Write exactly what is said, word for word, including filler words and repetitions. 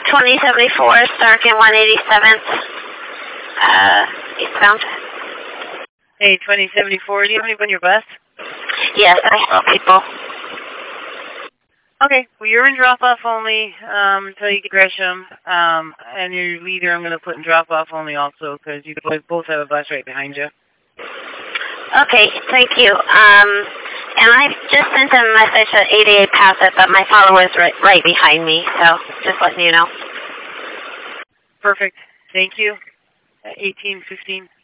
twenty seventy-four, Stark and one eighty-seventh, uh, eastbound. Hey, twenty seventy-four, do you have anybody on your bus? Yes, I have people. Okay, well, you're in drop-off only um, until you get Gresham, um, and your leader I'm going to put in drop-off only also because you both have a bus right behind you. Okay, thank you. Um, and I just sent a message at eighty-eight Passive, but my follower's right, right behind me, so just letting you know. Perfect. Thank you. eighteen fifteen.